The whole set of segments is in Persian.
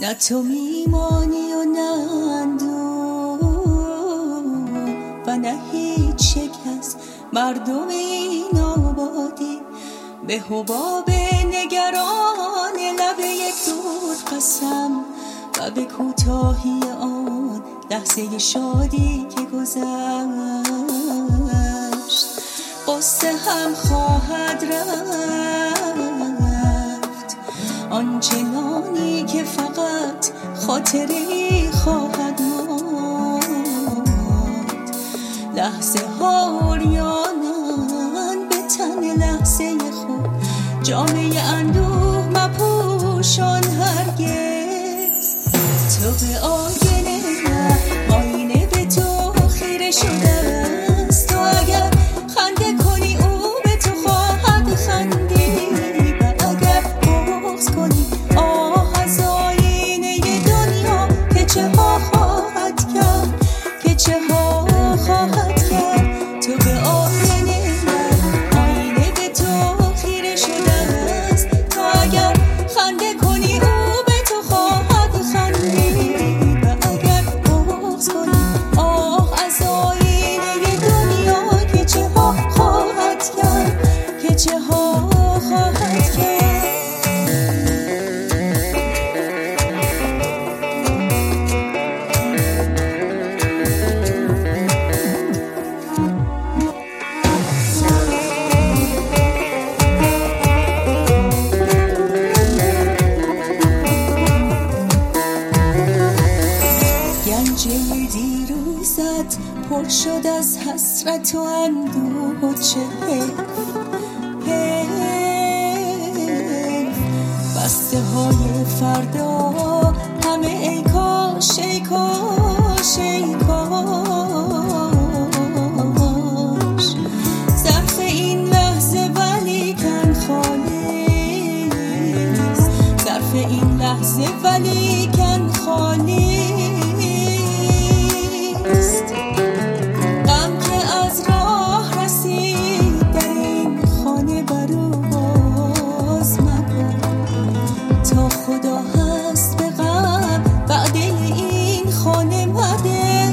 نه تو میمانی و نه اندوه و نه هیچ شکست مردم این آبادی به حباب نگران لب یک دود قسم و به کوتاهی آن لحظه شادی که گذشت. قصه هم خواهد رفت آنچنانی که فقط خاطری خواهد ماند. لحظه ها عریانند به تن لحظه خود، جامعه اندوه مپوشان هرگز. تو به آینه آینه به تو خیره شده است، تو اگر خنده کنی او به تو خواهد خندید و اگر بغض کنی آه از آینه دنیا که چه ها خواهد کرد، که چه ها خواهد کرد. تو به آینه آینه به تو خیره شده است، تو اگر خنده کنی او به تو خواهد خندید و اگر بغض کنی آه از آینه دنیا که چه ها خواهد کرد، که چه ها خواهد کرد. گنجه دیروزت پر شد از حسرت و اندوه و چه حیف. بسته های فردا همه ای کاش ای کاش ای کاش. ظرف این لحظه ولیکن خالی است، ظرف این لحظه ولیکن خالی است. غم که از راه رسید در این خانه برو باز مکن، تا خدا هست به غم وعده این خانه مده.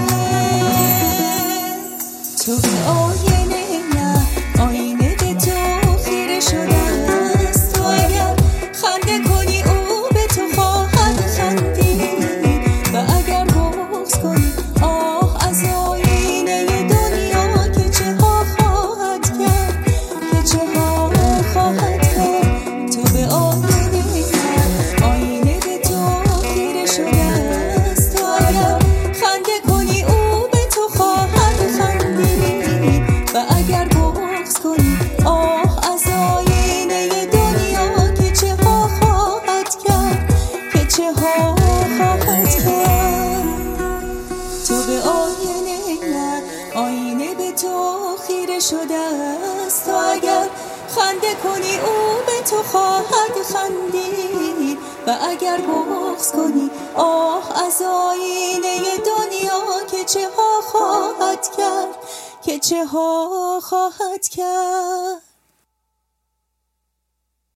تو به آینه نه آینه به تو خیره شده است، تو اگر خنده کنی او به تو خواهد خندید و اگر بغض کنی آه از آینه دنیا که چه ها خواهد کرد، که چه ها خواهد کرد. تو به آینه آینه به تو خیره شده است، تو اگر خنده کنی او به تو خواهد خندید و اگر بغض کنی آه از آینه دنیا که چه ها خواهد کرد، که چه ها خواهد کرد. تو به آینه نه آینه به تو خیره شده است، تو اگر خنده کنی او به تو خواهد خندید و اگر بغض کنی آه از آینه دنیا که چه ها خواهد کرد، که چه ها خواهد کرد.